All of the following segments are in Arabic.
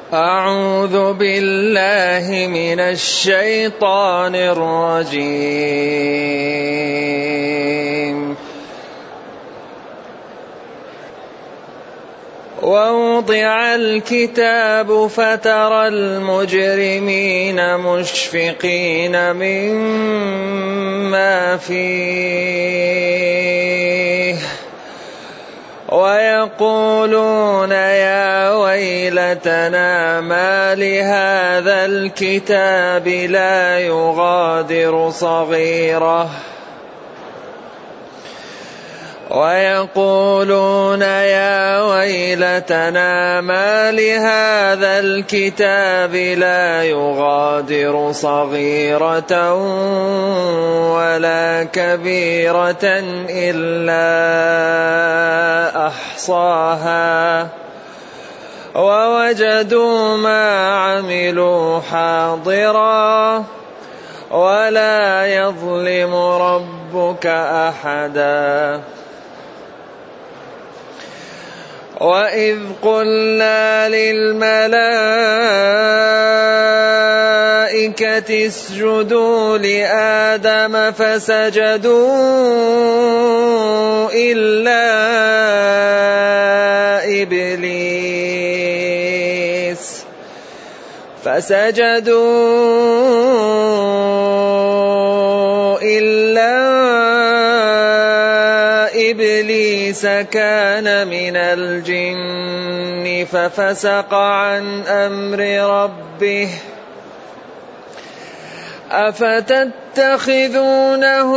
أعوذ بالله من الشيطان الرجيم. ووضع الكتاب فترى المجرمين مشفقين مما فيه ويقولون يا ويلتنا ما لهذا الكتاب لا يغادر صغيرة ويقولون يا ويلتنا ما لهذا الكتاب لا يغادر صغيرة ولا كبيرة إلا أحصاها ووجدوا ما عملوا حاضرا ولا يظلم ربك أحدا. وإذ قلنا للملائكة اسجدوا لآدم فسجدوا إلا إبليس كان من الجن ففسق عن أمر ربه أفتتخذونه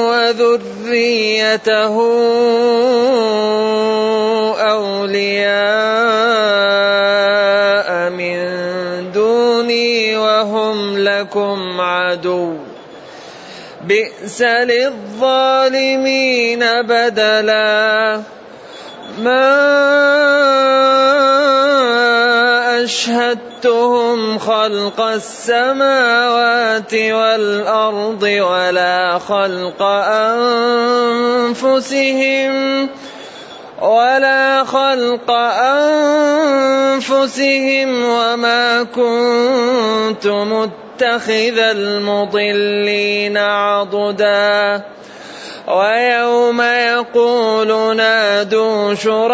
وذريته أولياء من دوني وهم لكم عدو بئس للظالمين بدلا. ما أشهدتهم خلق السماوات والأرض ولا خلق أنفسهم وما كنت متخذ المضلين عضدا. ويوم يقول نادوا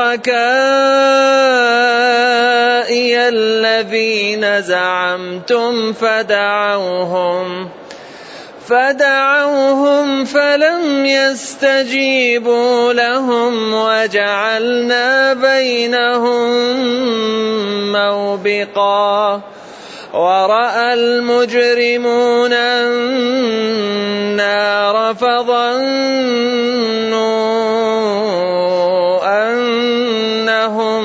شركائي الذين زعمتم فدعوهم فلم يستجيبوا لهم وجعلنا بينهم موبقا. ورأى المجرمون النار فظنوا أنهم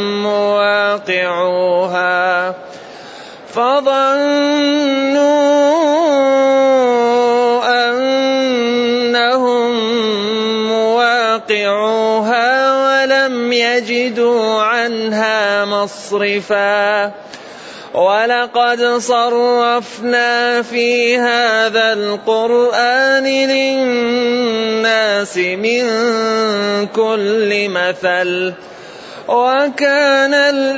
مواقعوها ولم يجدوا عنها مصرفا. ولقد صرفنا في هذا القرآن للناس من كل مثل وكان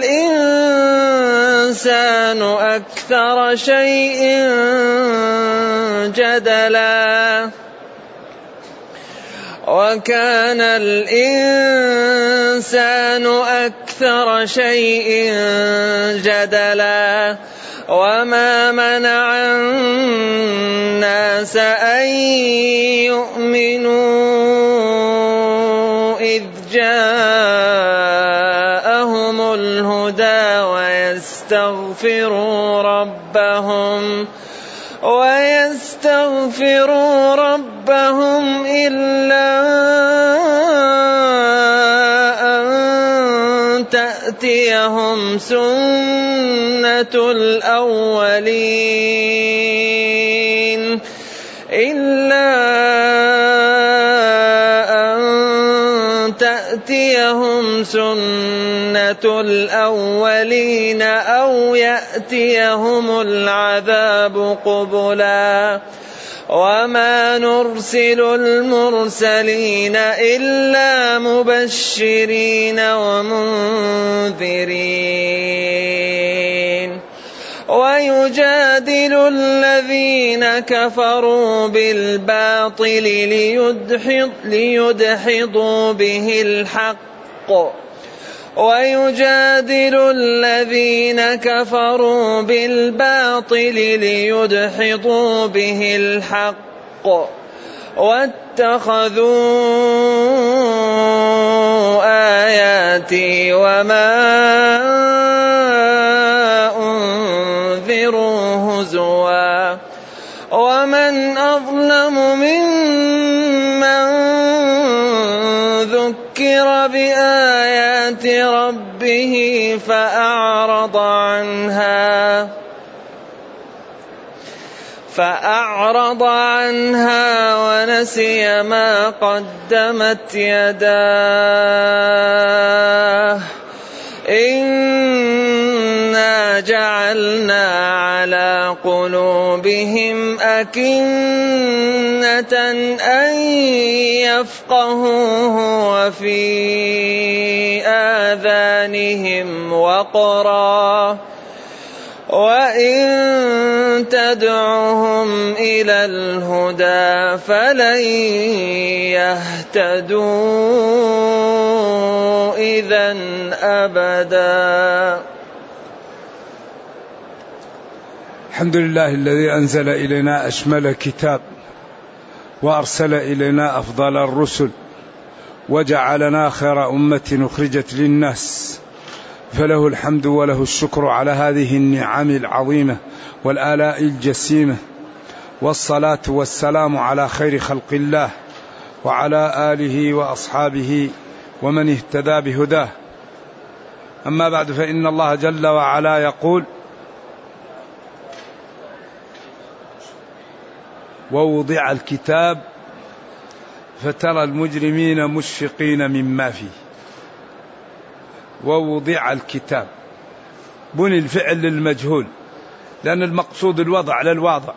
الإنسان أكثر شيء جدلا. وما منع الناس أن يؤمنوا إذ جاءهم الهدى ويستغفروا ربهم إلا أن تأتيهم سنة الأولين أو يأتيهم العذاب قبلا. وما نرسل المرسلين إلا مبشرين ومنذرين الذين كفروا بالباطل ليدحضوا به الحق ويجادل الذين كفروا بالباطل ليدحضوا به الحق واتخذوا آياتي وما أنذروا هزوا ومن أظلم ممن ذكر بآيات ربه فأعرض عنها ونسي ما قدمت يداه إنا جعلنا على قلوبهم أكنة أن يفقهوه وفي آذانهم وقرا وإن تدعهم إلى الهدى فلن يهتدوا إذا أبدا. الحمد لله الذي أنزل إلينا أشمل كتاب وأرسل إلينا أفضل الرسل وجعلنا خير أمة أخرجت للناس، فله الحمد وله الشكر على هذه النعم العظيمة والآلاء الجسيمة، والصلاة والسلام على خير خلق الله وعلى آله وأصحابه ومن اهتدى بهداه. أما بعد، فإن الله جل وعلا يقول: ووضع الكتاب فترى المجرمين مشفقين مما فيه. ووضع الكتاب، بني الفعل للمجهول، لأن المقصود الوضع للواضع.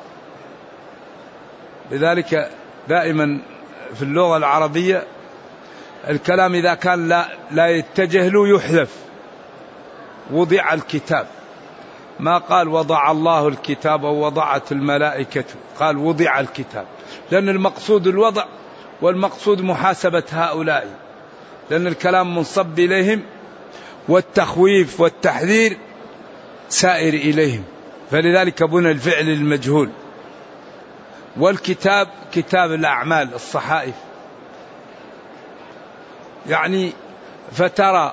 لذلك دائما في اللغة العربية الكلام إذا كان لا يتجه له يحذف. وضع الكتاب، ما قال وضع الله الكتاب أو وضعت الملائكة، قال وضع الكتاب، لأن المقصود الوضع والمقصود محاسبة هؤلاء، لأن الكلام منصب إليهم والتخويف والتحذير سائر إليهم، فلذلك بنى الفعل المجهول. والكتاب كتاب الأعمال الصحائف، يعني فترى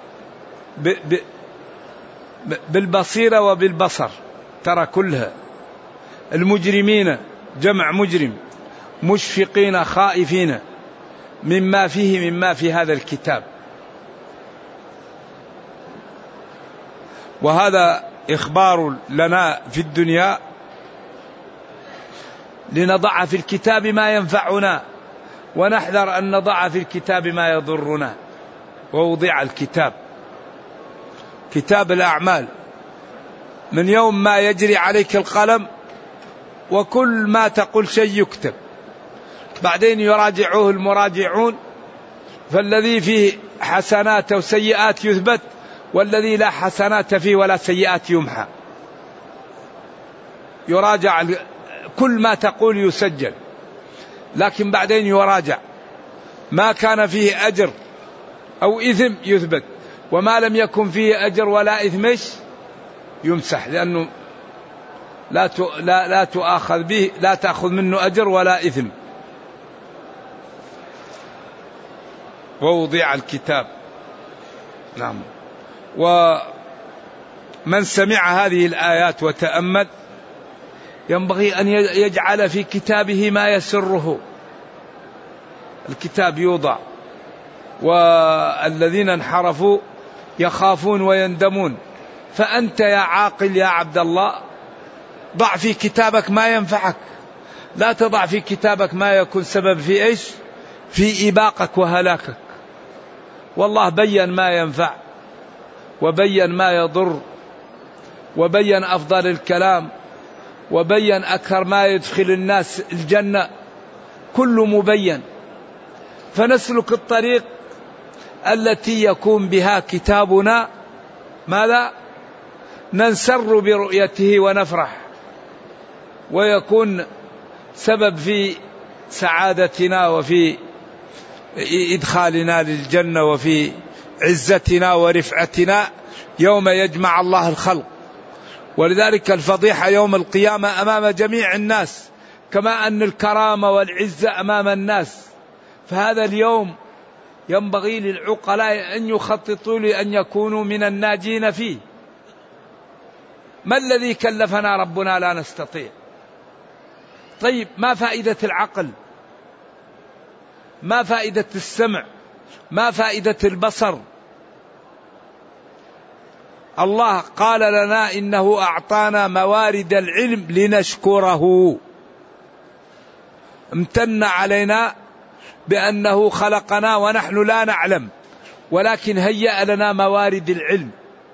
بالبصيرة وبالبصر، ترى كلها. المجرمين جمع مجرم، مشفقين خائفين مما في هذا الكتاب. وهذا إخبار لنا في الدنيا لنضع في الكتاب ما ينفعنا ونحذر أن نضع في الكتاب ما يضرنا. ووضع الكتاب، كتاب الأعمال، من يوم ما يجري عليك القلم وكل ما تقول شيء يكتب، بعدين يراجعوه المراجعون، فالذي فيه حسنات وسيئات يثبت، والذي لا حسنات فيه ولا سيئات يمحى. يراجع كل ما تقول يسجل، لكن بعدين يراجع ما كان فيه أجر أو إثم يثبت، وما لم يكن فيه أجر ولا إثم يمسح، لأنه لا تؤاخذ به، لا تأخذ منه أجر ولا إثم. ووضع الكتاب. نعم. ومن سمع هذه الآيات وتأمل ينبغي أن يجعل في كتابه ما يسره. الكتاب يوضع، والذين انحرفوا يخافون ويندمون. فأنت يا عاقل يا عبد الله ضع في كتابك ما ينفعك، لا تضع في كتابك ما يكون سبب في إيش؟ في إباقك وهلاكك. والله بين ما ينفع وبين ما يضر، وبين أفضل الكلام، وبين أكثر ما يدخل الناس الجنة، كل مبين. فنسلك الطريق التي يكون بها كتابنا ماذا؟ ننسر برؤيته ونفرح، ويكون سبب في سعادتنا وفي إدخالنا للجنة وفي عزتنا ورفعتنا يوم يجمع الله الخلق. ولذلك الفضيحة يوم القيامة أمام جميع الناس، كما أن الكرامة والعزة أمام الناس. فهذا اليوم ينبغي للعقلاء أن يخططوا لأن يكونوا من الناجين فيه. ما الذي كلفنا ربنا لا نستطيع؟ طيب ما فائدة العقل؟ ما فائدة السمع؟ ما فائدة البصر؟ الله قال لنا إنه أعطانا موارد العلم لنشكره، امتن علينا بأنه خلقنا ونحن لا نعلم، ولكن هيأ لنا موارد العلم،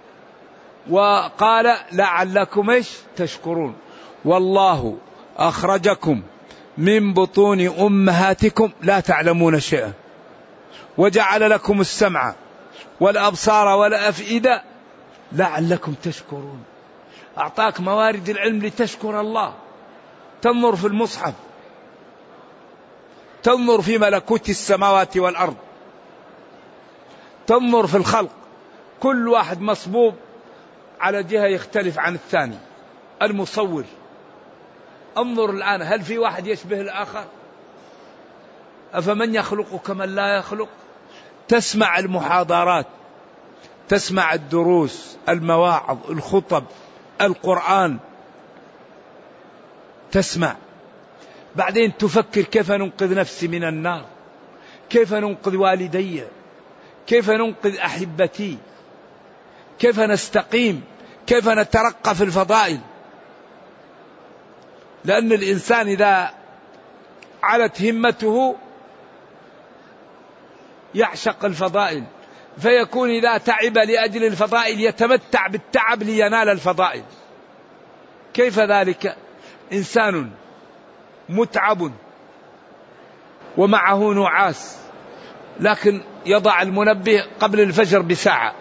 وقال لعلكم تشكرون. والله أخرجكم من بطون أمهاتكم لا تعلمون شيئا وجعل لكم السمع والأبصار والأفئدة لعلكم تشكرون. أعطاك موارد العلم لتشكر الله. تنظر في المصحف، تنظر في ملكوت السماوات والأرض، تنظر في الخلق، كل واحد مصبوب على جهة يختلف عن الثاني. المصور، انظر الآن، هل في واحد يشبه الآخر؟ أفمن يخلق كمن لا يخلق؟ تسمع المحاضرات، تسمع الدروس، المواعظ، الخطب، القرآن، تسمع، بعدين تفكر كيف ننقذ نفسي من النار، كيف ننقذ والدي، كيف ننقذ أحبتي، كيف نستقيم، كيف نترقى في الفضائل. لأن الإنسان إذا علت همته يعشق الفضائل، فيكون إذا تعب لأجل الفضائل يتمتع بالتعب لينال الفضائل. كيف ذلك؟ إنسان متعب ومعه نعاس، لكن يضع المنبه قبل الفجر بساعة،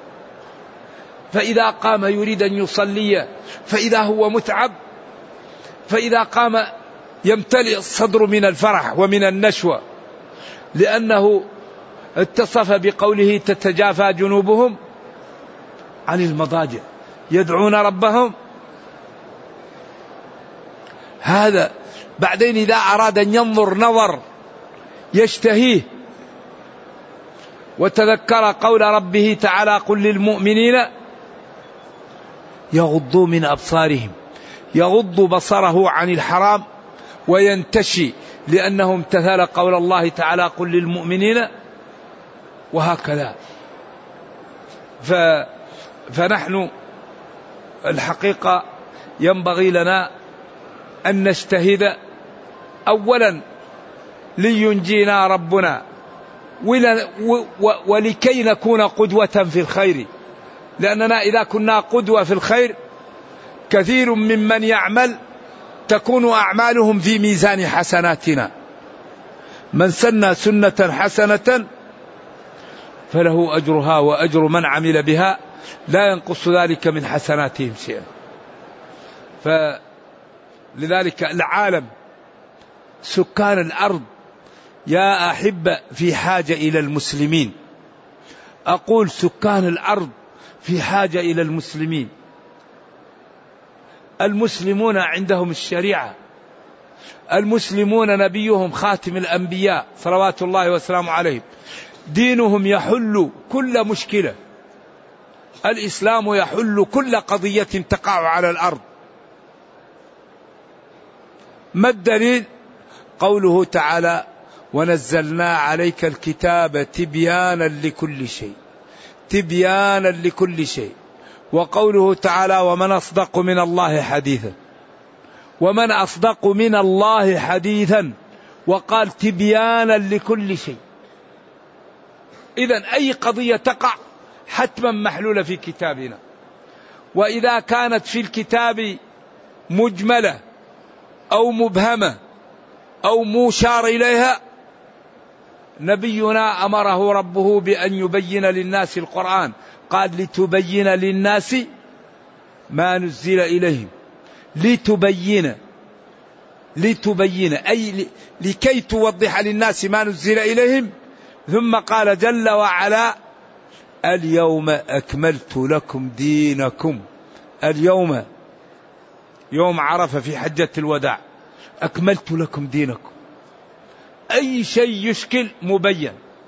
فإذا قام يريد أن يصلي فإذا هو متعب، فإذا قام يمتلئ الصدر من الفرح ومن النشوة، لأنه اتصف بقوله تتجافى جنوبهم عن المضاجع يدعون ربهم. هذا بعدين إذا أراد أن ينظر نظر يشتهيه، وتذكر قول ربه تعالى قل للمؤمنين يغضوا من أبصارهم، يغض بصره عن الحرام وينتشي، لأنه امتثل قول الله تعالى قل للمؤمنين، وهكذا. فنحن الحقيقة ينبغي لنا أن نجتهد أولا لينجينا ربنا، ولكي نكون قدوة في الخير، لأننا إذا كنا قدوة في الخير كثير ممن يعمل تكون أعمالهم في ميزان حسناتنا. من سن سنة حسنة فله أجرها وأجر من عمل بها لا ينقص ذلك من حسناتهم شيئا. فلذلك العالم، سكان الأرض يا أحبة في حاجة إلى المسلمين. أقول سكان الأرض في حاجة إلى المسلمين. المسلمون عندهم الشريعة، المسلمون نبيهم خاتم الأنبياء صلوات الله وسلامه عليه، دينهم يحل كل مشكلة، الإسلام يحل كل قضية تقع على الأرض. ما الدليل؟ قوله تعالى ونزلنا عليك الكتاب تبيانا لكل شيء، تبيانا لكل شيء. وقوله تعالى ومن أصدق من الله حديثا، ومن أصدق من الله حديثا، وقال تبيانا لكل شيء. إذن أي قضية تقع حتما محلولة في كتابنا، وإذا كانت في الكتاب مجملة أو مبهمة أو مشار إليها، نبينا أمره ربه بأن يبين للناس القرآن، قال لتبين للناس ما نزل إليهم، لتبين لتبين أي لكي توضح للناس ما نزل إليهم. ثم قال جل وعلا اليوم أكملت لكم دينكم. اليوم يوم عرفة في حجة الوداع أكملت لكم دينكم. أي شيء يشكل مبين،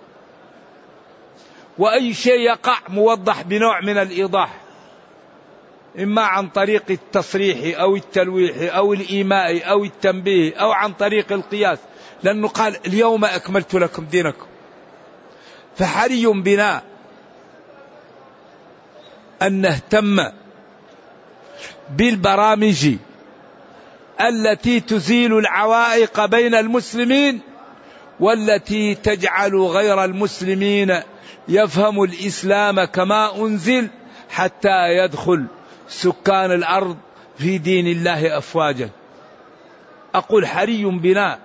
وأي شيء يقع موضح بنوع من الإيضاح، إما عن طريق التصريح أو التلويح أو الإيماء أو التنبيه أو عن طريق القياس، لأنه قال اليوم أكملت لكم دينكم. فحري بنا أن نهتم بالبرامج التي تزيل العوائق بين المسلمين، والتي تجعل غير المسلمين يفهم الإسلام كما أنزل، حتى يدخل سكان الأرض في دين الله أفواجا. أقول حري بنا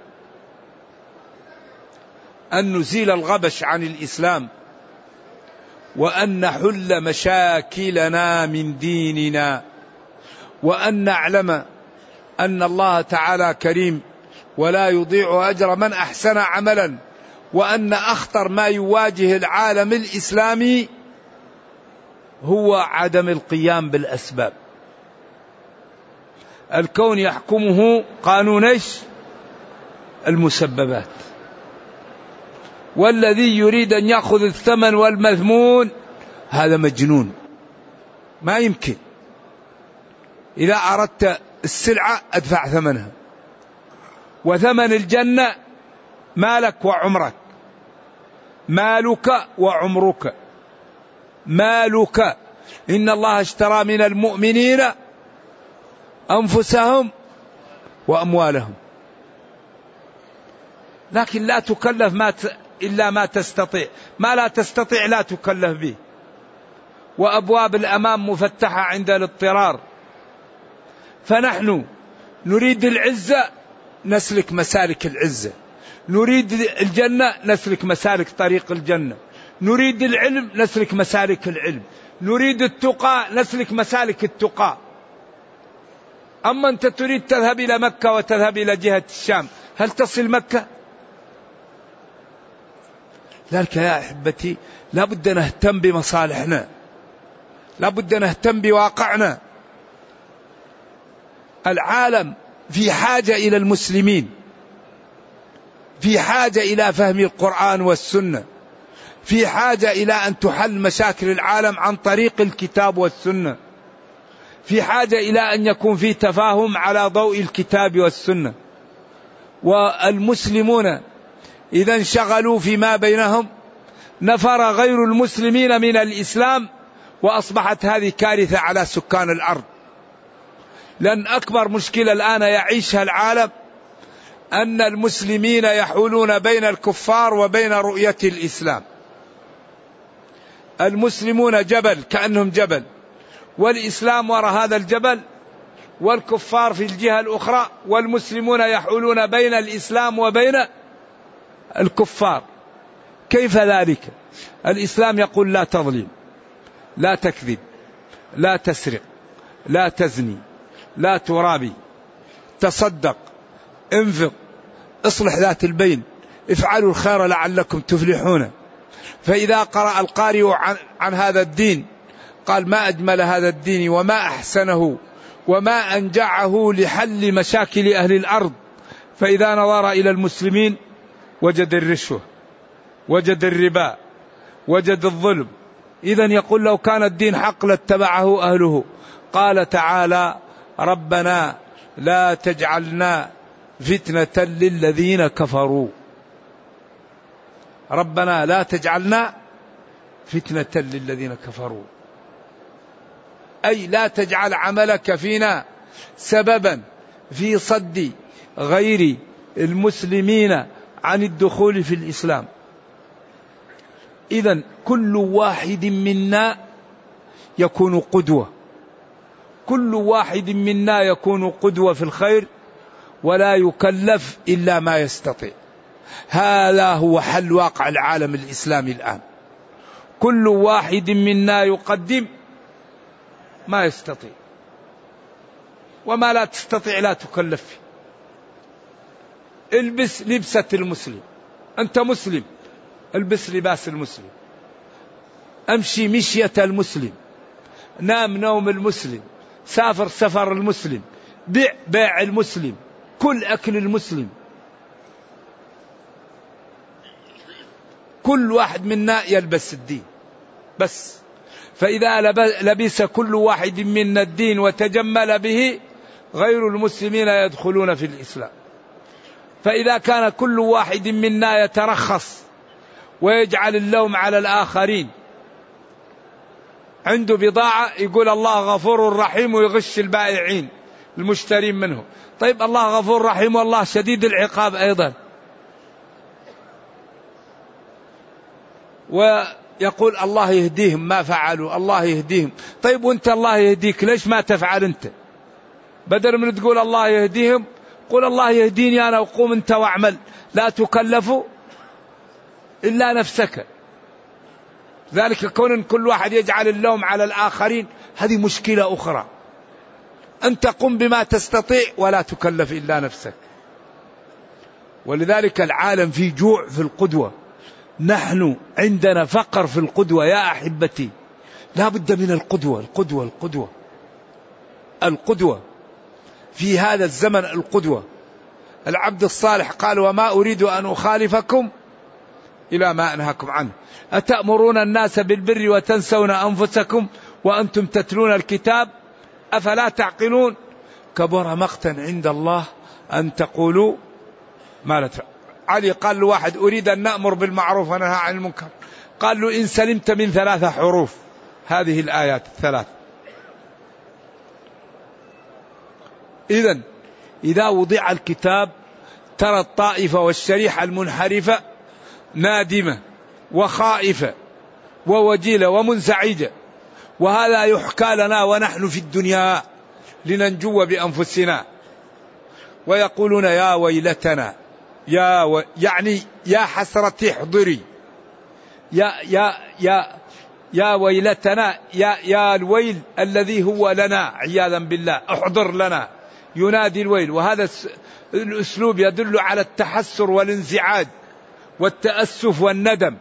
أن نزيل الغبش عن الإسلام، وأن نحل مشاكلنا من ديننا، وأن نعلم أن الله تعالى كريم ولا يضيع أجر من أحسن عملا، وأن أخطر ما يواجه العالم الإسلامي هو عدم القيام بالأسباب. الكون يحكمه قانون المسببات، والذي يريد أن يأخذ الثمن والمذمون هذا مجنون. ما يمكن. إذا أردت السلعة أدفع ثمنها، وثمن الجنة مالك وعمرك، مالك وعمرك. مالك، إن الله اشترى من المؤمنين أنفسهم وأموالهم. لكن لا تكلف إلا ما تستطيع، ما لا تستطيع لا تكلف به. وأبواب الأمام مفتحة عند الاضطرار. فنحن نريد العزة نسلك مسالك العزة، نريد الجنة نسلك مسالك طريق الجنة، نريد العلم نسلك مسالك العلم، نريد التقى نسلك مسالك التقى. أما أنت تريد تذهب إلى مكة وتذهب إلى جهة الشام، هل تصل مكة؟ ذلك يا أحبتي لابد نهتم بمصالحنا، لابد نهتم بواقعنا. العالم في حاجة إلى المسلمين، في حاجة إلى فهم القرآن والسنة، في حاجة إلى أن تحل مشاكل العالم عن طريق الكتاب والسنة، في حاجة إلى أن يكون في تفاهم على ضوء الكتاب والسنة. والمسلمون إذا انشغلوا فيما بينهم نفر غير المسلمين من الإسلام، وأصبحت هذه كارثة على سكان الأرض. لأن أكبر مشكلة الآن يعيشها العالم أن المسلمين يحولون بين الكفار وبين رؤية الإسلام. المسلمون جبل، كأنهم جبل، والإسلام وراء هذا الجبل، والكفار في الجهة الأخرى، والمسلمون يحولون بين الإسلام وبين الكفار. كيف ذلك؟ الإسلام يقول لا تظلم، لا تكذب، لا تسرق، لا تزني، لا ترابي، تصدق، انفق، اصلح ذات البين، افعلوا الخير لعلكم تفلحون. فإذا قرأ القارئ عن هذا الدين قال ما أجمل هذا الدين وما أحسنه وما أنجعه لحل مشاكل أهل الأرض. فإذا نظر إلى المسلمين وجد الرشوة، وجد الربا، وجد الظلم. إذن يقول لو كان الدين حق لاتبعه أهله. قال تعالى ربنا لا تجعلنا فتنة للذين كفروا. ربنا لا تجعلنا فتنة للذين كفروا، أي لا تجعل عملك فينا سببا في صد غير المسلمين عن الدخول في الإسلام. إذن كل واحد منا يكون قدوة، كل واحد منا يكون قدوة في الخير، ولا يكلف إلا ما يستطيع. هذا هو حل واقع العالم الإسلامي الآن. كل واحد منا يقدم ما يستطيع، وما لا تستطيع لا تكلف. البس لبسة المسلم، أنت مسلم البس لباس المسلم، أمشي مشية المسلم، نام نوم المسلم، سافر سفر المسلم، بيع بيع المسلم، كل أكل المسلم. كل واحد منا يلبس الدين بس. فإذا لبس كل واحد منا الدين وتجمل به غير المسلمين يدخلون في الإسلام. فإذا كان كل واحد منا يترخص ويجعل اللوم على الآخرين، عنده بضاعة يقول الله غفور رحيم ويغش البائعين المشترين منه. طيب الله غفور رحيم والله شديد العقاب أيضا، ويقول الله يهديهم ما فعلوا، الله يهديهم. طيب وانت الله يهديك ليش ما تفعل انت؟ بدل من تقول الله يهديهم قول الله يهديني أنا، وقوم انت واعمل، لا تكلف إلا نفسك. ذلك كون كل واحد يجعل اللوم على الآخرين هذه مشكلة أخرى. أنت قم بما تستطيع ولا تكلف إلا نفسك. ولذلك العالم فيه جوع في القدوة، نحن عندنا فقر في القدوة يا أحبتي. لا بد من القدوة القدوة القدوة القدوة في هذا الزمن. القدوة العبد الصالح قال وما أريد أن أخالفكم إلى ما أنهاكم عنه أتأمرون الناس بالبر وتنسون أنفسكم وأنتم تتلون الكتاب أفلا تعقلون كبر مقتا عند الله أن تقولوا ما لا تفعلون. علي قال له واحد أريد أن نأمر بالمعروف وننهى عن المنكر، قال له إن سلمت من 3 حروف هذه الآيات 3. إذا وضع الكتاب ترى الطائفة والشريحة المنحرفة نادمة وخائفة ووجيلة ومنزعجة، وهذا يحكى لنا ونحن في الدنيا لننجو بأنفسنا، ويقولون يا ويلتنا يعني يا حسرتي احضري، يا ويلتنا، يا الويل الذي هو لنا عياذا بالله، احضر لنا، ينادي الويل. وهذا الأسلوب يدل على التحسر والانزعاج والتأسف والندم.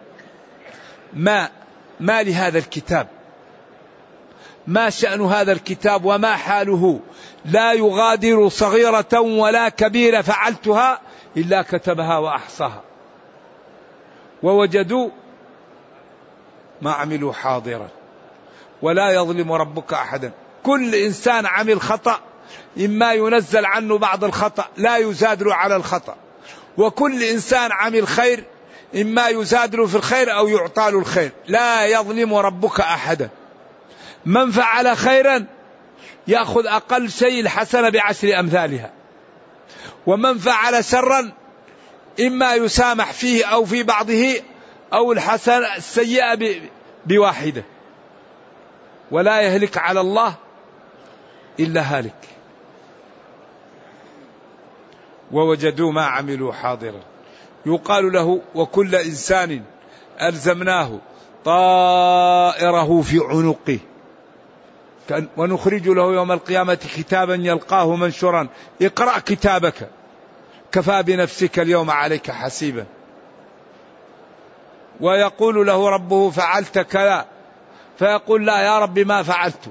ما لهذا الكتاب؟ ما شأن هذا الكتاب وما حاله؟ لا يغادر صغيرة ولا كبيرة فعلتها إلا كتبها وأحصاها ووجدوا ما عملوا حاضرا ولا يظلم ربك أحدا. كل إنسان عمل خطأ إما ينزل عنه بعض الخطأ لا يزاد له على الخطأ، وكل إنسان عمل خير إما يزاد له في الخير أو يعطى له الخير. لا يظلم ربك أحدا. من فعل خيرا يأخذ أقل شيء الحسنة ب10 أمثالها، ومن فعل شرا إما يسامح فيه أو في بعضه أو الحسنة السيئة ب1. ولا يهلك على الله إلا هالك. ووجدوا ما عملوا حاضرا. يقال له وكل إنسان ألزمناه طائره في عنقه ونخرج له يوم القيامة كتابا يلقاه منشورا اقرأ كتابك كفى بنفسك اليوم عليك حسيبا. ويقول له ربه فعلت كذا فيقول لا يا رب ما فعلت،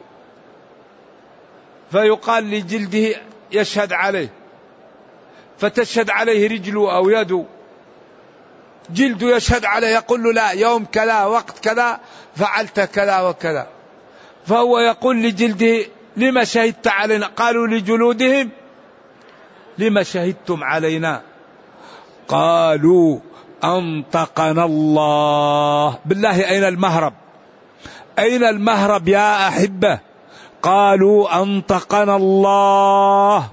فيقال لجلده يشهد عليه فتشهد عليه رجله أو يده، جلده يشهد عليه يقول له لا يوم كذا وقت كذا فعلت كذا وكذا، فهو يقول لجلده لما شهدت علينا؟ قالوا لجلودهم لما شهدتم علينا؟ قالوا أنطقنا الله. بالله أين المهرب؟ أين المهرب يا أحبة؟ قالوا أنطقنا الله.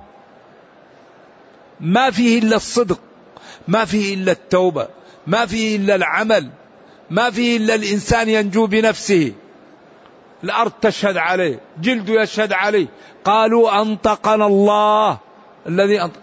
ما فيه إلا الصدق، ما فيه إلا التوبة، ما فيه إلا العمل، ما فيه إلا الإنسان ينجو بنفسه. الأرض تشهد عليه، جلده يشهد عليه. قالوا أنطقنا الله الذي أنطق.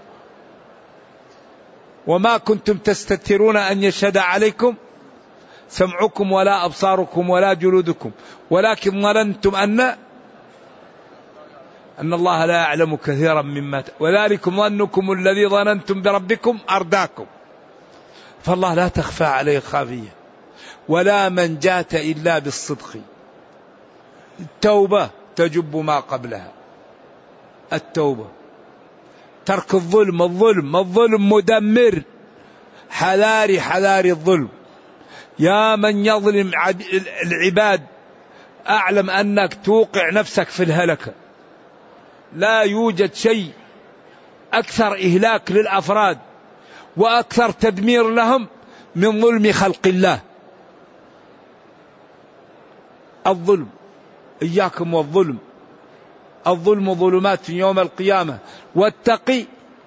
وما كنتم تستترون أن يشهد عليكم سمعكم ولا أبصاركم ولا جلودكم ولكن ظننتم أن أن الله لا يعلم كثيرا مما وذلكم ظنكم الذي ظننتم بربكم أرداكم. فالله لا تخفى عليه خافية، ولا منجاة إلا بالصدق. التوبة تجب ما قبلها، التوبة، ترك الظلم. الظلم مدمر، حذاري حذاري الظلم. يا من يظلم العباد أعلم أنك توقع نفسك في الهلكة. لا يوجد شيء أكثر إهلاك للأفراد وأكثر تدمير لهم من ظلم خلق الله. الظلم، إياكم والظلم. الظلم ظلمات يوم القيامة، واتقي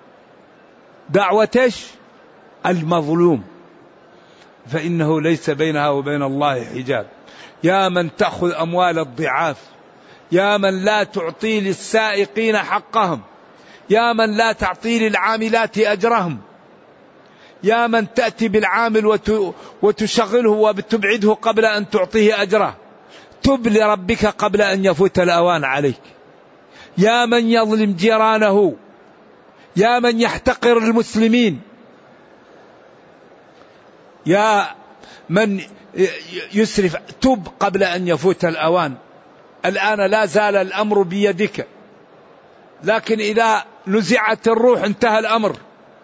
دعوة المظلوم فإنه ليس بينها وبين الله حجاب. يا من تأخذ أموال الضعاف، يا من لا تعطي للسائقين حقهم، يا من لا تعطي للعاملات أجرهم، يا من تأتي بالعامل وتشغله وتبعده قبل أن تعطيه أجره. تب لربك قبل أن يفوت الأوان عليك. يا من يظلم جيرانه، يا من يحتقر المسلمين، يا من يسرف، تب قبل أن يفوت الأوان. الآن لا زال الأمر بيدك، لكن إذا نزعت الروح انتهى الأمر.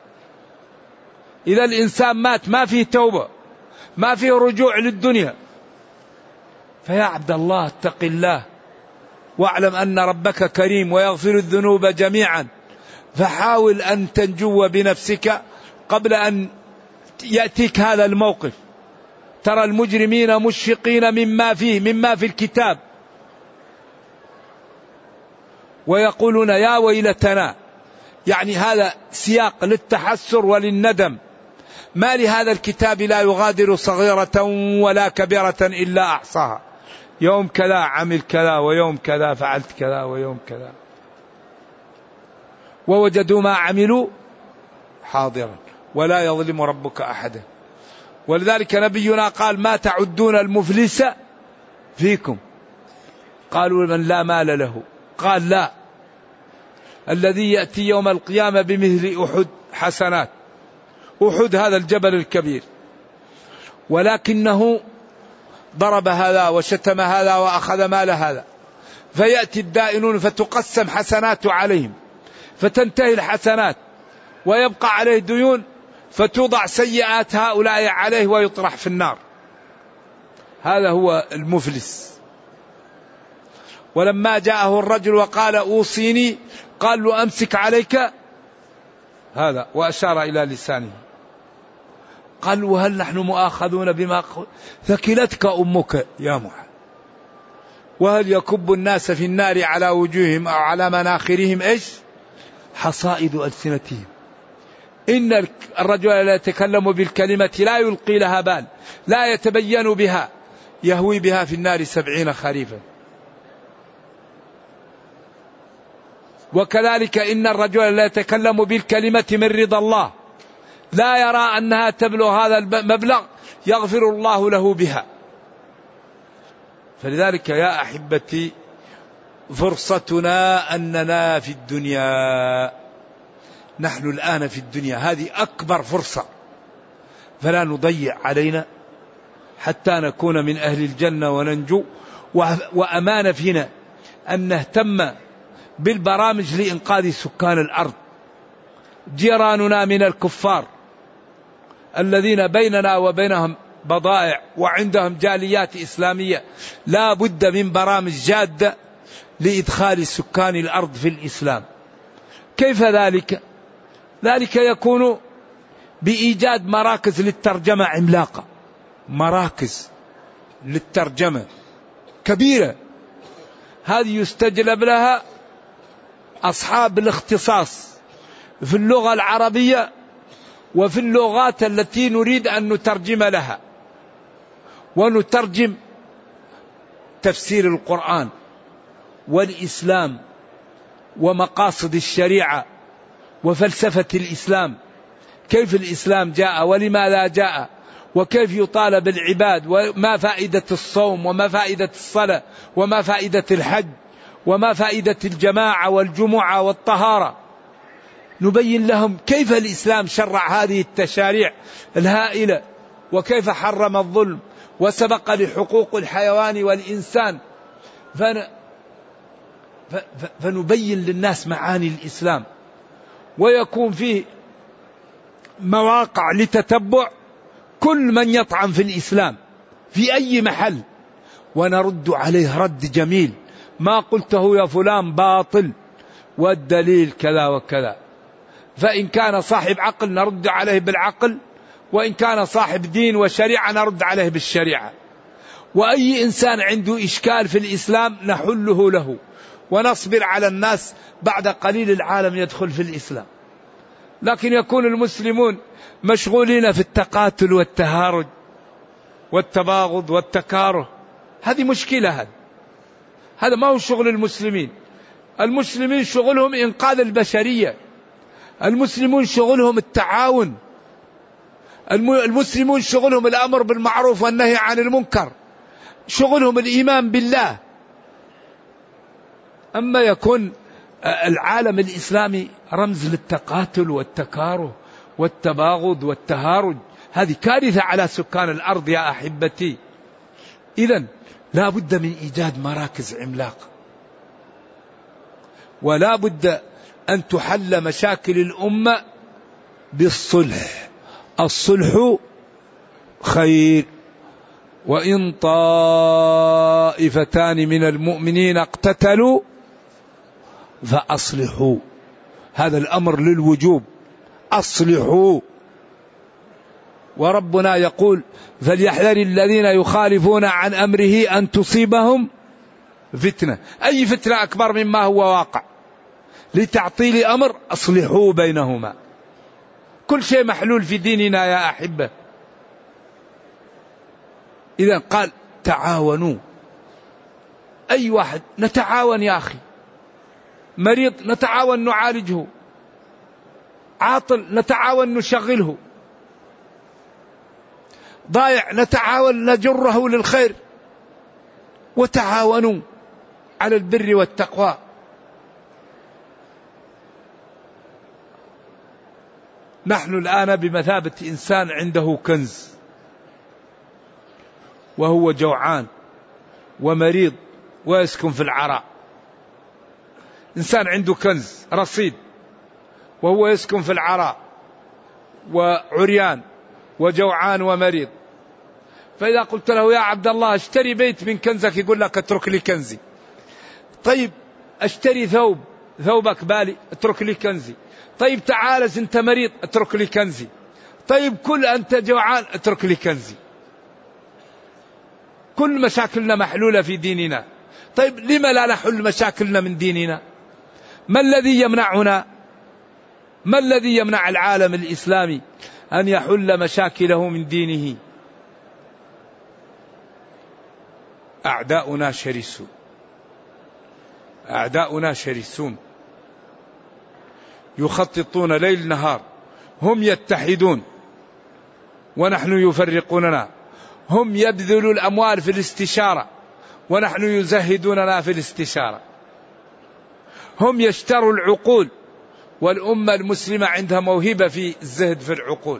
إذا الإنسان مات ما فيه توبة، ما فيه رجوع للدنيا. فيا عبد الله اتق الله واعلم أن ربك كريم ويغفر الذنوب جميعا. فحاول أن تنجو بنفسك قبل أن يأتيك هذا الموقف. ترى المجرمين مشفقين مما في الكتاب، ويقولون يا ويلتنا، يعني هذا سياق للتحسر وللندم. ما لهذا الكتاب لا يغادر صغيرة ولا كبيرة إلا أحصاها. يوم كذا عمل كذا، ويوم كذا فعلت كذا، ويوم كذا. ووجدوا ما عملوا حاضرا ولا يظلم ربك أحدا. ولذلك نبينا قال ما تعدون المفلس فيكم؟ قالوا من لا مال له. قال لا، الذي يأتي يوم القيامة بمثل أحد حسنات. أحد هذا الجبل الكبير، ولكنه ضرب هذا وشتم هذا وأخذ مال هذا. فيأتي الدائنون فتقسم حسنات عليهم، فتنتهي الحسنات ويبقى عليه ديون، فتوضع سيئات هؤلاء عليه ويطرح في النار. هذا هو المفلس. ولما جاءه الرجل وقال أوصيني، قال له أمسك عليك هذا، وأشار إلى لسانه. قال وهل نحن مؤاخذون بما ثكلتك أمك يا محمد؟ وهل يكب الناس في النار على وجوههم أو على مناخرهم إيش؟ حصائد ألسنتهم. إن الرجل لا يتكلم بالكلمة لا يلقي لها بال، لا يتبين بها، يهوي بها في النار 70 خريفا. وكذلك إن الرجل لا يتكلم بالكلمة من رضا الله، لا يرى أنها تبلغ هذا المبلغ يغفر الله له بها. فلذلك يا أحبتي فرصتنا أننا في الدنيا، نحن الآن في الدنيا، هذه أكبر فرصة، فلا نضيع علينا حتى نكون من أهل الجنة وننجو. وأمانة فينا أن نهتم بالبرامج لإنقاذ سكان الأرض. جيراننا من الكفار الذين بيننا وبينهم بضائع وعندهم جاليات إسلامية، لا بد من برامج جادة لإدخال سكان الأرض في الإسلام. كيف ذلك؟ ذلك يكون بإيجاد مراكز للترجمة عملاقة، مراكز للترجمة كبيرة، هذه يستجلب لها أصحاب الاختصاص في اللغة العربية وفي اللغات التي نريد أن نترجم لها. ونترجم تفسير القرآن والإسلام ومقاصد الشريعة وفلسفة الإسلام، كيف الإسلام جاء ولماذا جاء، وكيف يطالب العباد، وما فائدة الصوم، وما فائدة الصلاة، وما فائدة الحج، وما فائدة الجماعة والجمعة والطهارة. نبين لهم كيف الإسلام شرع هذه التشاريع الهائلة، وكيف حرم الظلم وسبق لحقوق الحيوان والإنسان. فنبين للناس معاني الإسلام، ويكون فيه مواقع لتتبع كل من يطعن في الإسلام في أي محل، ونرد عليه رد جميل. ما قلته يا فلان باطل والدليل كذا وكذا. فإن كان صاحب عقل نرد عليه بالعقل، وإن كان صاحب دين وشريعة نرد عليه بالشريعة. وأي إنسان عنده إشكال في الإسلام نحله له، ونصبر على الناس. بعد قليل العالم يدخل في الإسلام. لكن يكون المسلمون مشغولين في التقاتل والتهارج والتباغض والتكاره، هذه مشكلة. هذا ما هو شغل المسلمين. المسلمين شغلهم إنقاذ البشرية، المسلمون شغلهم التعاون، المسلمون شغلهم الأمر بالمعروف والنهي عن المنكر، شغلهم الإيمان بالله. أما يكون العالم الإسلامي رمز للتقاتل والتكاره والتباغض والتهارج، هذه كارثة على سكان الأرض يا أحبتي. إذن لا بد من إيجاد مراكز عملاقة، ولا بد أن تحل مشاكل الأمة بالصلح. الصلح خير. وإن طائفتان من المؤمنين اقتتلوا فأصلحوا، هذا الأمر للوجوب، أصلحوا. وربنا يقول فليحذر الذين يخالفون عن أمره أن تصيبهم فتنة. أي فتنة أكبر مما هو واقع؟ لتعطيل أمر أصلحوا بينهما. كل شيء محلول في ديننا يا أحبة. إذا قال تعاونوا، أي واحد نتعاون يا أخي. مريض نتعاون نعالجه، عاطل نتعاون نشغله، ضايع نتعاون نجره للخير. وتعاونوا على البر والتقوى. نحن الآن بمثابة إنسان عنده كنز وهو جوعان ومريض ويسكن في العراء. إنسان عنده كنز رصيد وهو يسكن في العراء وعريان وجوعان ومريض. فإذا قلت له يا عبد الله اشتري بيت من كنزك، يقول لك اترك لي كنزي. طيب اشتري ثوبك بالي، اترك لي كنزي. طيب تعال انت مريض، اترك لي كنزي. طيب كل أنت جوعان، اترك لي كنزي. كل مشاكلنا محلولة في ديننا. طيب لما لا نحل مشاكلنا من ديننا؟ ما الذي يمنعنا؟ ما الذي يمنع العالم الإسلامي أن يحل مشاكله من دينه؟ أعداؤنا شرسون، أعداؤنا شرسون يخططون ليل نهار. هم يتحدون ونحن يفرقوننا. هم يبذلوا الأموال في الاستشارة ونحن يزهدوننا في الاستشارة. هم يشتروا العقول والأمة المسلمة عندها موهبة في الزهد في العقول.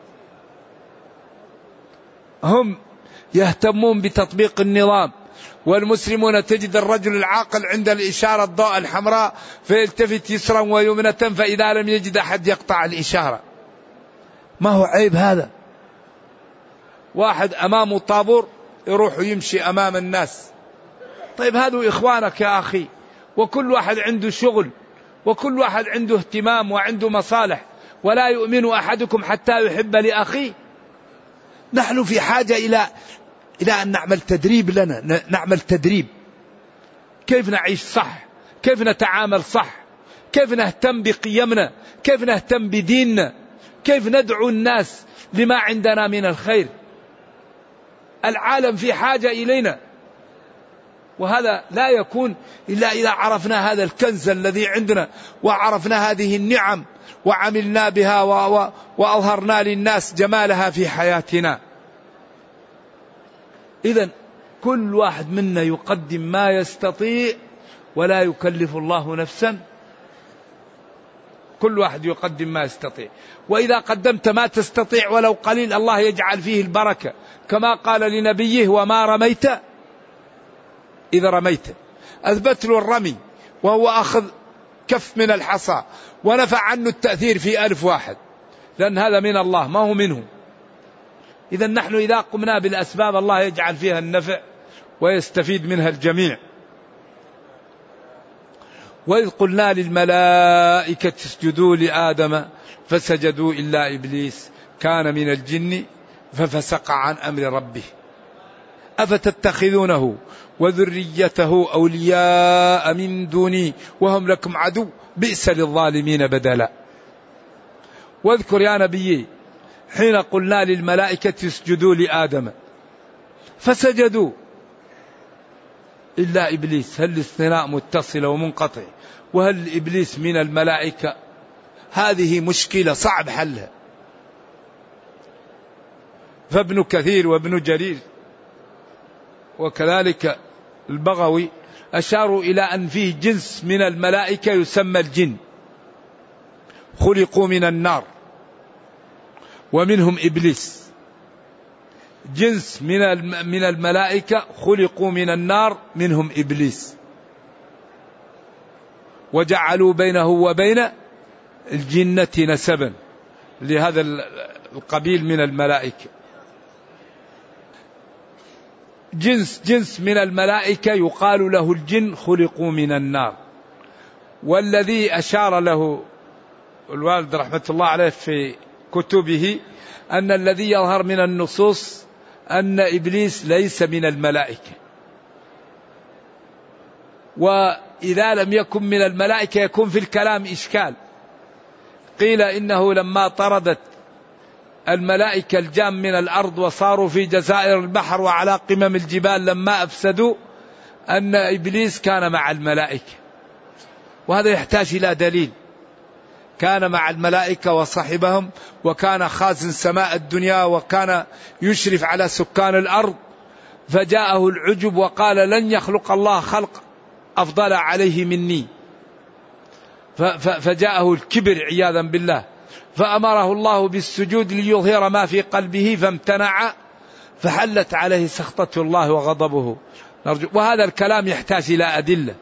هم يهتمون بتطبيق النظام، والمسلمون تجد الرجل العاقل عند الإشارة الضوء الحمراء فيلتفت يسرا ويمنة، فإذا لم يجد أحد يقطع الإشارة. ما هو عيب هذا؟ واحد أمامه طابور يروح يمشي أمام الناس. طيب هذا إخوانك يا أخي، وكل واحد عنده شغل وكل واحد عنده اهتمام وعنده مصالح. ولا يؤمن أحدكم حتى يحب لأخيه. نحن في حاجة إلى أن نعمل تدريب لنا، نعمل تدريب كيف نعيش صح، كيف نتعامل صح، كيف نهتم بقيمنا، كيف نهتم بديننا، كيف ندعو الناس لما عندنا من الخير. العالم في حاجة إلينا، وهذا لا يكون إلا إذا عرفنا هذا الكنز الذي عندنا، وعرفنا هذه النعم وعملنا بها وأظهرنا للناس جمالها في حياتنا. إذن كل واحد منا يقدم ما يستطيع ولا يكلف الله نفسا، كل واحد يقدم ما يستطيع. وإذا قدمت ما تستطيع ولو قليل الله يجعل فيه البركة، كما قال لنبيه وما رميت إذا رميت. أثبت له الرمي وهو أخذ كف من الحصى ونفع عنه التأثير في 1000 واحد، لأن هذا من الله ما هو منه. إذا نحن إذا قمنا بالأسباب الله يجعل فيها النفع ويستفيد منها الجميع. وإذ قلنا للملائكة اسجدوا لآدم فسجدوا إلا إبليس كان من الجن ففسق عن أمر ربه أفتتخذونه وذريته أولياء من دوني وهم لكم عدو بئس للظالمين بدلا. واذكر يا نبي حين قلنا للملائكة اسجدوا لآدم فسجدوا إلا إبليس، هل الاثناء متصل ومنقطع؟ وهل إبليس من الملائكة؟ هذه مشكلة صعب حلها. فابن كثير وابن جرير وكذلك البغوي أشاروا إلى أن فيه جنس من الملائكة يسمى الجن، خلقوا من النار ومنهم إبليس. جنس من الملائكة خلقوا من النار منهم إبليس، وجعلوا بينه وبين الجنة نسبا لهذا القبيل من الملائكة. جنس من الملائكة يقال له الجن خلقوا من النار. والذي أشار له الوالد رحمة الله عليه في كتبه أن الذي يظهر من النصوص أن إبليس ليس من الملائكة، وإذا لم يكن من الملائكة يكون في الكلام إشكال. قيل إنه لما طردت الملائكة الجان من الأرض وصاروا في جزائر البحر وعلى قمم الجبال لما أفسدوا أن إبليس كان مع الملائكة، وهذا يحتاج إلى دليل. كان مع الملائكة وصحبهم، وكان خازن سماء الدنيا، وكان يشرف على سكان الأرض، فجاءه العجب وقال لن يخلق الله خلق أفضل عليه مني، فجاءه الكبر عياذا بالله، فأمره الله بالسجود ليظهر ما في قلبه فامتنع، فحلت عليه سخطة الله وغضبه. وهذا الكلام يحتاج إلى أدلة،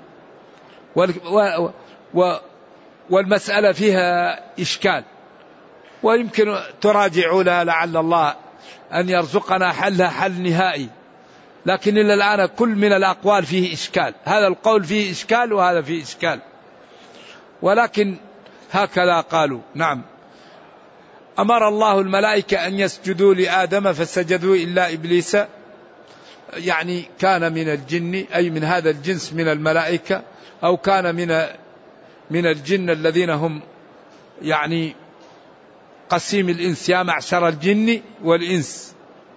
والمسألة فيها إشكال، ويمكن تراجعوا لها لعل الله أن يرزقنا حلها حل نهائي. لكن إلى الآن كل من الأقوال فيه إشكال، هذا القول فيه إشكال وهذا فيه إشكال، ولكن هكذا قالوا. نعم. أمر الله الملائكة أن يسجدوا لآدم فسجدوا إلا إبليس، يعني كان من الجن، أي من هذا الجنس من الملائكة، أو كان من الجن الذين هم يعني قسيم الإنس، يا معشر الجن والإنس.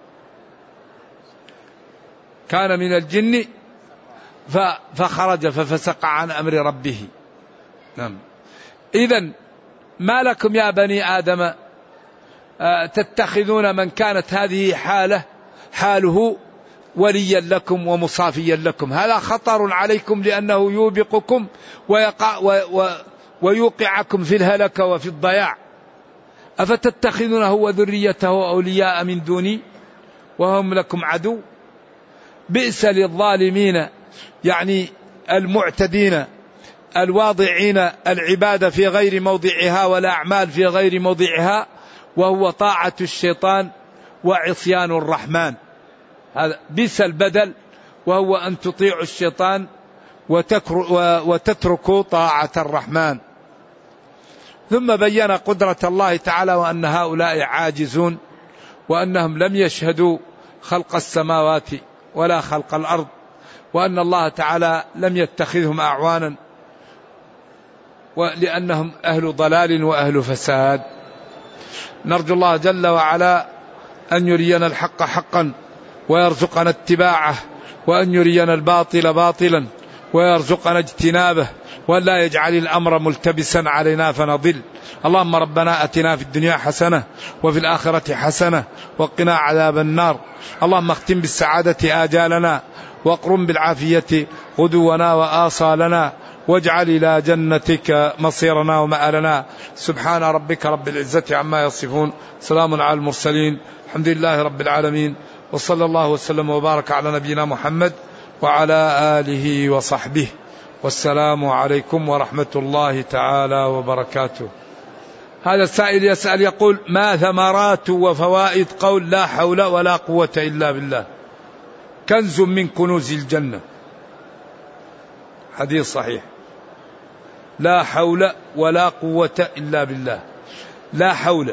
كان من الجن فخرج ففسق عن أمر ربه. نعم. إذن ما لكم يا بني آدم تتخذون من كانت هذه حاله وليا لكم ومصافيا لكم، هذا خطر عليكم لأنه يوبقكم ويوقعكم في الهلك وفي الضياع. أفتتخذونه وذريته أولياء من دوني وهم لكم عدو بئس للظالمين، يعني المعتدين الواضعين العبادة في غير موضعها والأعمال في غير موضعها، وهو طاعة الشيطان وعصيان الرحمن. هذا بئس البدل، وهو أن تطيعوا الشيطان وتتركوا طاعة الرحمن. ثم بين قدرة الله تعالى وأن هؤلاء عاجزون، وأنهم لم يشهدوا خلق السماوات ولا خلق الأرض، وأن الله تعالى لم يتخذهم أعوانا، ولأنهم أهل ضلال وأهل فساد. نرجو الله جل وعلا أن يرينا الحق حقا ويرزقنا اتباعه، وأن يرينا الباطل باطلا ويرزقنا اجتنابه، ولا يجعل الأمر ملتبسا علينا فنضل. اللهم ربنا أتنا في الدنيا حسنة وفي الآخرة حسنة وقنا عذاب النار. اللهم اختم بالسعادة آجالنا، واقرم بالعافية غدونا وآصالنا، واجعل إلى جنتك مصيرنا ومآلنا. سبحان ربك رب العزة عما يصفون، سلام على المرسلين، الحمد لله رب العالمين، وصلى الله وسلم وبارك على نبينا محمد وعلى آله وصحبه، والسلام عليكم ورحمة الله تعالى وبركاته. هذا السائل يسأل يقول: ما ثمرات وفوائد قول لا حول ولا قوة إلا بالله؟ كنز من كنوز الجنة، حديث صحيح. لا حول ولا قوة إلا بالله. لا حول،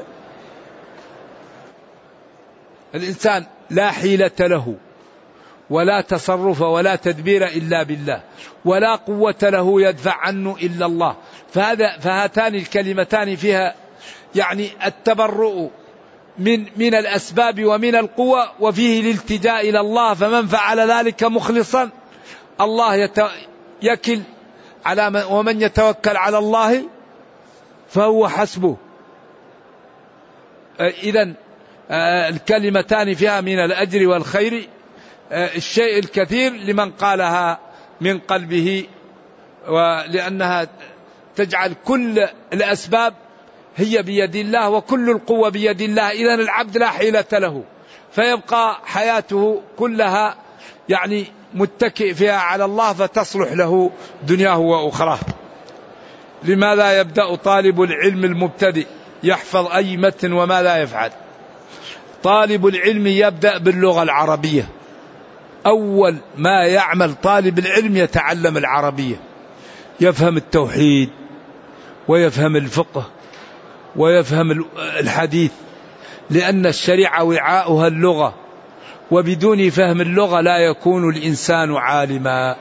الإنسان لا حيلة له ولا تصرف ولا تدبير إلا بالله، ولا قوة له يدفع عنه إلا الله. فهاتان الكلمتان فيها يعني التبرؤ من الأسباب ومن القوة، وفيه الالتجاء إلى الله. فمن فعل ذلك مخلصا الله يكل على ومن يتوكل على الله فهو حسبه. إذن الكلمتان فيها من الأجر والخير الشيء الكثير لمن قالها من قلبه، ولأنها تجعل كل الأسباب هي بيد الله وكل القوة بيد الله. إذن العبد لا حيلة له، فيبقى حياته كلها يعني متكئ فيها على الله، فتصلح له دنياه وأخراه. لماذا يبدأ طالب العلم المبتدئ يحفظ أي متن وماذا يفعل؟ طالب العلم يبدأ باللغة العربية. أول ما يعمل طالب العلم يتعلم العربية، يفهم التوحيد ويفهم الفقه ويفهم الحديث، لأن الشريعة وعاؤها اللغة، وبدون فهم اللغة لا يكون الإنسان عالما.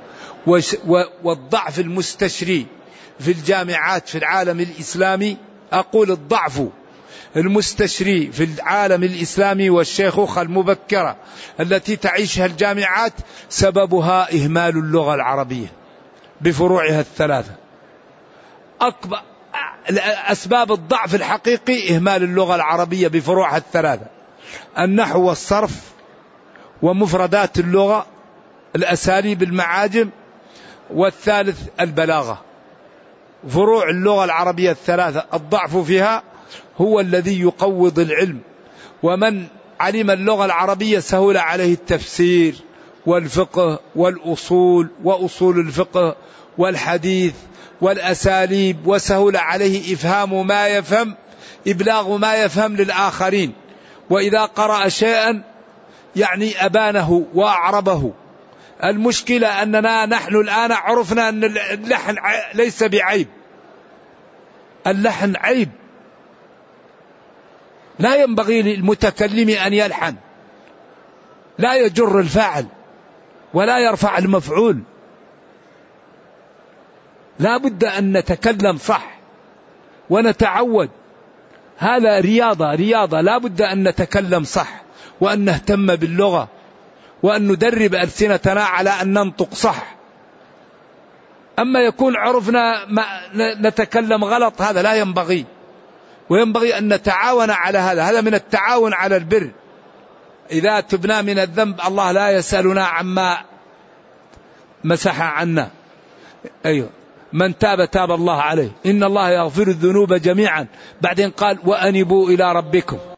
والضعف المستشري في الجامعات في العالم الإسلامي، أقول الضعف المستشري في العالم الإسلامي والشيخوخة المبكرة التي تعيشها الجامعات سببها إهمال اللغة العربية بفروعها الثلاثة. أكبر أسباب الضعف الحقيقي إهمال اللغة العربية بفروعها الثلاثة: النحو والصرف ومفردات اللغة، الأساليب المعاجم، والثالث البلاغة. فروع اللغة العربية الثلاثة الضعف فيها هو الذي يقوض العلم. ومن علم اللغة العربية سهل عليه التفسير والفقه والأصول وأصول الفقه والحديث والأساليب، وسهل عليه إفهام ما يفهم، إبلاغ ما يفهم للآخرين. وإذا قرأ شيئا يعني أبانه وأعربه. المشكلة أننا نحن الآن عرفنا أن اللحن ليس بعيب، اللحن عيب. لا ينبغي للمتكلم أن يلحن، لا يجر الفاعل ولا يرفع المفعول. لا بد أن نتكلم صح ونتعود. هذا رياضة لا بد أن نتكلم صح، وأن نهتم باللغة، وأن ندرب ألسنتنا على أن ننطق صح. أما يكون عرفنا ما نتكلم غلط، هذا لا ينبغي. وينبغي أن نتعاون على هذا من التعاون على البر. إذا تبنا من الذنب الله لا يسألنا عما مسح عنا. أيوه، من تاب تاب الله عليه، إن الله يغفر الذنوب جميعا. بعدين قال: وأنبوا إلى ربكم